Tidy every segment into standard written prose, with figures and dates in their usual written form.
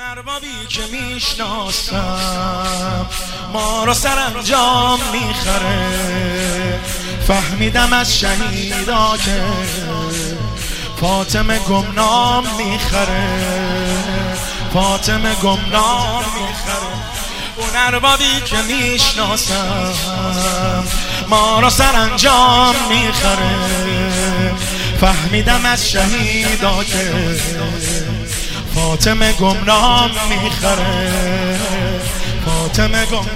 اربابی که میشناسم ما رو سرانجام میخره. فهمیدم از شهیدا که فاطمه گمنام میخره، فاطمه گمنام میخره. اون اربابی که میشناسم ما رو سرانجام میخره. فهمیدم از شهیدا که فاطمه گمنام میخره، فاطمه گم.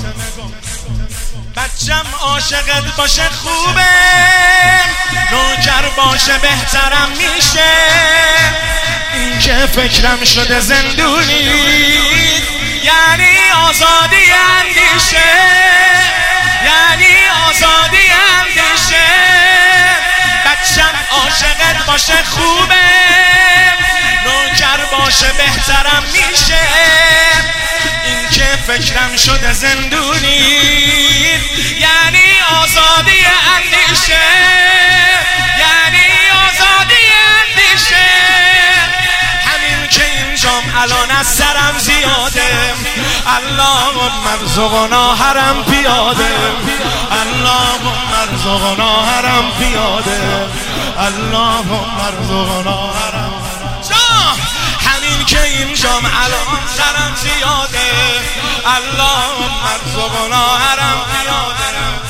بچم عاشقت باشه خوبه، نوکر باشه بهترم میشه. این که فکرم شده زندونی یعنی آزادی اندیشه، یعنی آزادی اندیشه. بچم عاشقت باشه خوبه، نوکر باشه بهترم میشه. این که فکرم شده زندونی یعنی آزادی اندیشه، یعنی آزادی اندیشه. همین که اینجام الان از سرم زیاده. اللهم ارزقنا حرم پیاده، اللهم ارزقنا حرم پیاده، اللهم ارزقنا حرم. همین که اینجام الان سرم زیاده. اللهم ارزقنا حرم پیاده.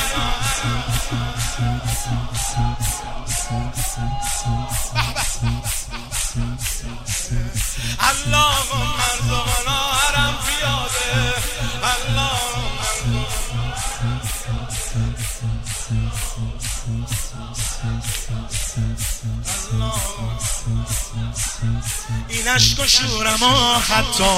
اللهم ارزقنا حرم پیاده، اللهم این عشق و شورم و حتی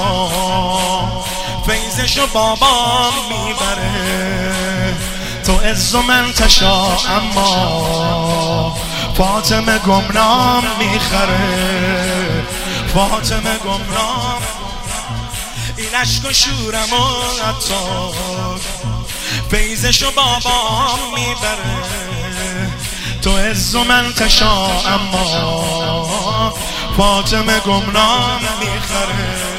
فیضشو بابام میبره. تو عز و منتشا اما فاطمه گمنام میخره، فاطمه گمنام. این عشق و شورم و حتی فیضشو بابام میبره. تو عز و منتشا اما فاطمه گمنام میخره.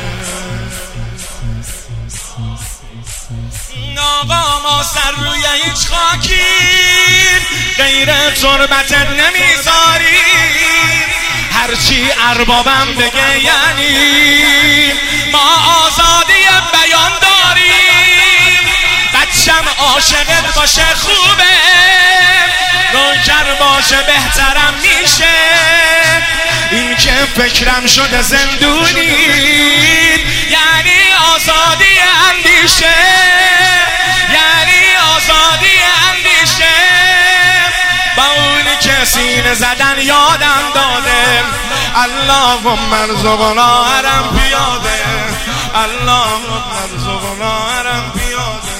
آقا ما سر روی هیچ خاکی غیر تربتت نمیذاریم. هرچی اربابم بگه یعنی ما آزادی بیان داریم. بچم عاشقت باشه خوبه، نوکر باشه بهترم میشه. این که فکرم شده زندونی یعنی آزادی اندیشه، یعنی آزادی اندیشه. با اونی که سینه زدن یادم داده. اللهم ارزقنا حرم پیاده، اللهم ارزقنا حرم پیاده.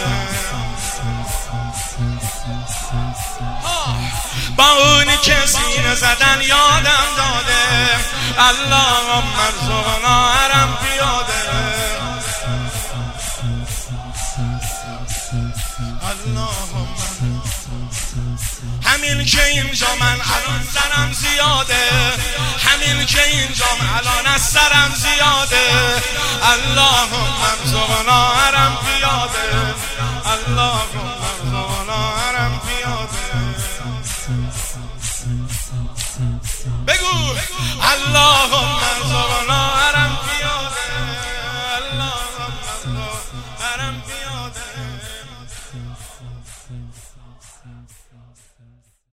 با اونی که سینه زدن یادم داده. اللهم ارزقنا حرم پیاده، اللهم. همین که اینجا من الان سرم زیاده، همین که اینجا الان از سرم زیاده. اللهم ارزقنا حرم پیاده، اللهم ارزقنا حرم پیاده. بگو اللهم ارزقنا حرم پیاده، اللهم ارزقنا حرم پیاده.